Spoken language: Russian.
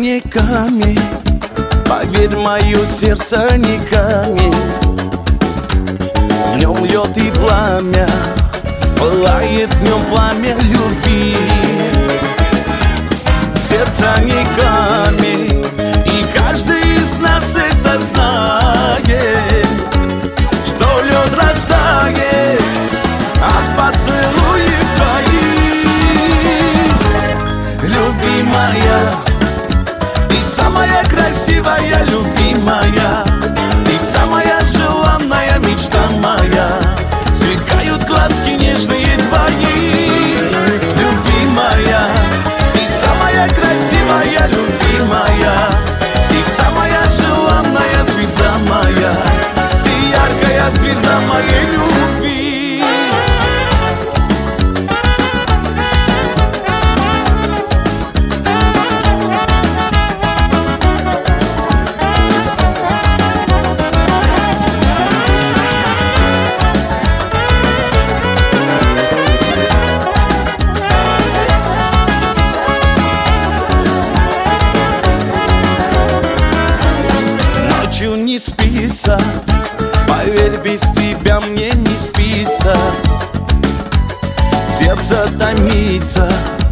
не камень, поверь, мое сердце не камень. В нем лед и пламя, пылает в нем пламя любви. Сердце не камень, и каждый из нас это знает, что лед растает от поцелуев твоих. Любимая, ты самая красивая, любимая, ты самая желанная мечта моя. Сверкают глазки нежные твои. Любимая, ты самая красивая, любимая, ты самая желанная звезда моя, ты яркая звезда моей любви. Не спится, поверь, без тебя мне не спится. Сердце томится